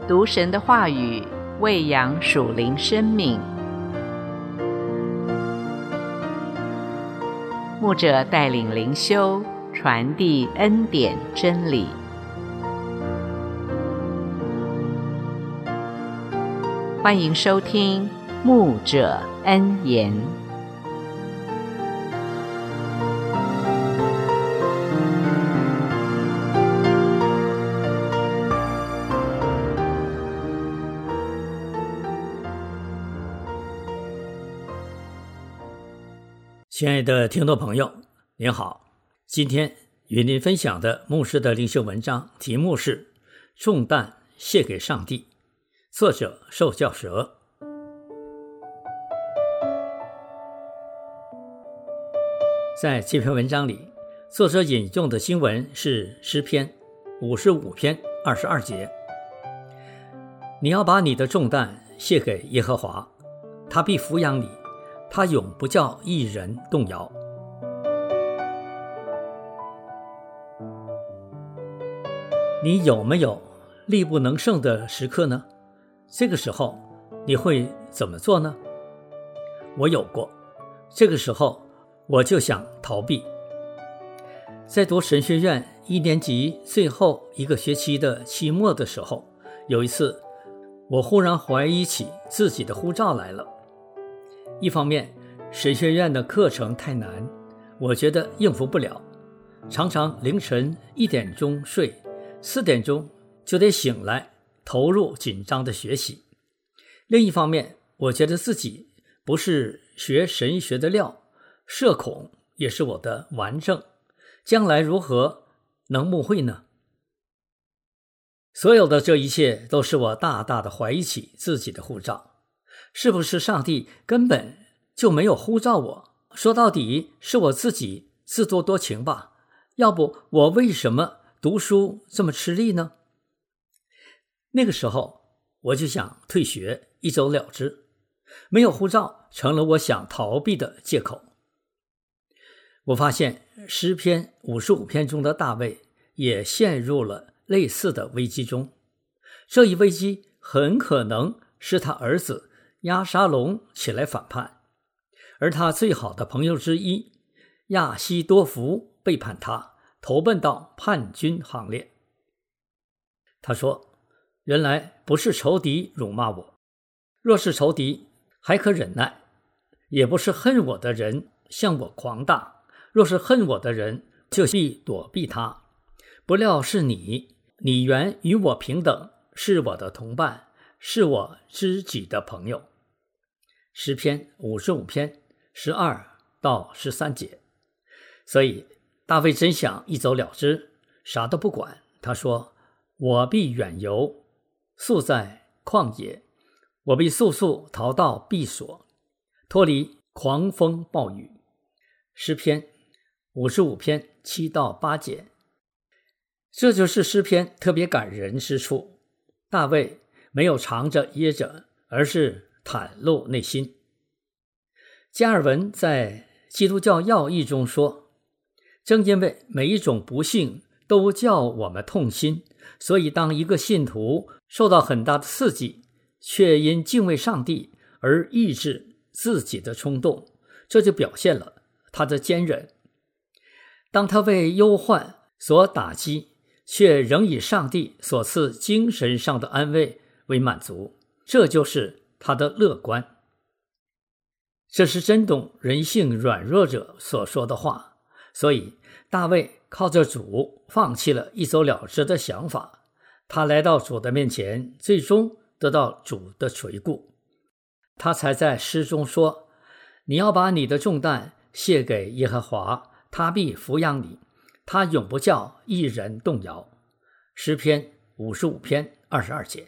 读神的话语，喂养属灵生命。牧者带领灵修，传递恩典真理。欢迎收听牧者恩言。 亲爱的听众朋友，您好，今天与您分享的牧师的灵修文章题目是重担卸给上帝，作者受教蛇。在这篇文章里，作者引用的经文是诗篇55篇22节，你要把你的重担卸给耶和华，他必抚养你，他永不叫一人动摇。你有没有力不能胜的时刻呢？这个时候你会怎么做呢？我有过，这个时候我就想逃避。在读神学院1年级最后一个学期的期末的时候，有一次我忽然怀疑起自己的护照来了。一方面，神学院的课程太难，我觉得应付不了，常常凌晨1点钟睡，4点钟就得醒来，投入紧张的学习。另一方面，我觉得自己不是学神学的料，社恐也是我的顽症，将来如何能牧会呢？所有的这一切都是我大大的怀疑起自己的护照。是不是上帝根本就没有呼召我？说到底是我自己自作多情吧，要不我为什么读书这么吃力呢？那个时候我就想退学，一走了之，没有护照成了我想逃避的借口。我发现诗篇55篇中的大卫也陷入了类似的危机中，这一危机很可能是他儿子押沙龙起来反叛，而他最好的朋友之一亚希多弗背叛他，投奔到叛军行列。他说，原来不是仇敌辱骂我，若是仇敌还可忍耐，也不是恨我的人向我狂大，若是恨我的人就必躲避他。不料是你原与我平等，是我的同伴，是我知己的朋友。诗篇55篇12到13节。所以大卫真想一走了之，啥都不管。他说，我必远游，宿在旷野，我必速速逃到避所，脱离狂风暴雨。诗篇55篇7到8节。这就是诗篇特别感人之处，大卫没有藏着掖着，而是袒露内心。加尔文在基督教要义中说，正因为每一种不幸都叫我们痛心，所以当一个信徒受到很大的刺激，却因敬畏上帝而抑制自己的冲动，这就表现了他的坚韧。当他为忧患所打击，却仍以上帝所赐精神上的安慰为满足，这就是他的乐观。这是真懂人性软弱者所说的话，所以大卫靠着主放弃了一走了之的想法，他来到主的面前，最终得到主的垂顾。他才在诗中说，你要把你的重担卸给耶和华，他必抚养你，他永不叫一人动摇。诗篇55篇22节。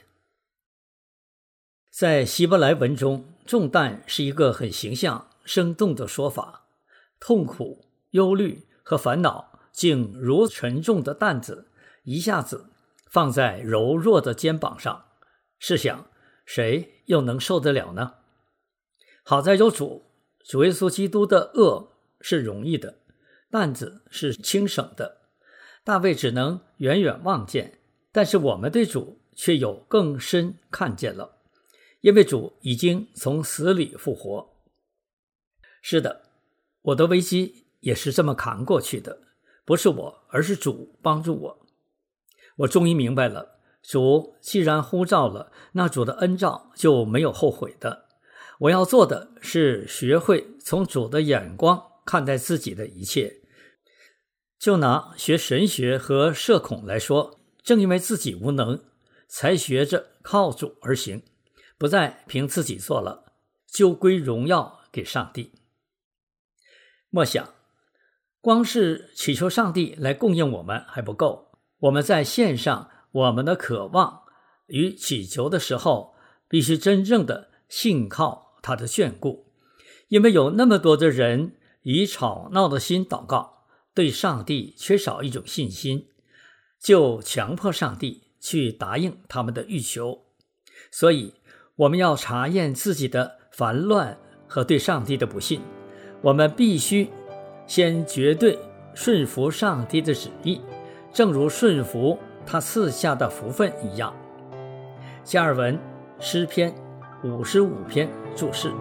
在希伯来文中，重担是一个很形象生动的说法，痛苦、忧虑和烦恼竟如沉重的担子，一下子放在柔弱的肩膀上，试想谁又能受得了呢？好在有主耶稣基督的恶是容易的，担子是轻省的。大卫只能远远望见，但是我们对主却有更深看见了，因为主已经从死里复活。是的，我的危机也是这么扛过去的，不是我，而是主帮助我。我终于明白了，主既然呼召了，那主的恩召就没有后悔的。我要做的是学会从主的眼光看待自己的一切。就拿学神学和社恐来说，正因为自己无能，才学着靠主而行，不再凭自己做了，就归荣耀给上帝。默想，光是祈求上帝来供应我们还不够，我们在献上我们的渴望与祈求的时候，必须真正的信靠他的眷顾。因为有那么多的人以吵闹的心祷告，对上帝缺少一种信心，就强迫上帝去答应他们的欲求。所以我们要查验自己的烦乱和对上帝的不信，我们必须先绝对顺服上帝的旨意，正如顺服他赐下的福分一样。加尔文诗篇55篇注释。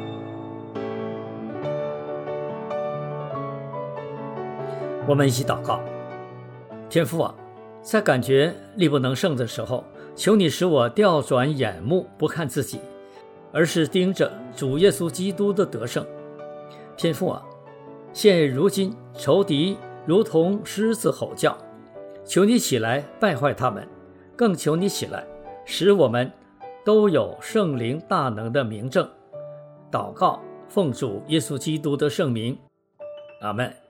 我们一起祷告。天父啊，在感觉力不能胜的时候，求你使我调转眼目，不看自己，而是盯着主耶稣基督的得胜。天父啊，现如今仇敌如同狮子吼叫，求你起来败坏他们，更求你起来使我们都有圣灵大能的明证。祷告奉主耶稣基督的圣名，阿们。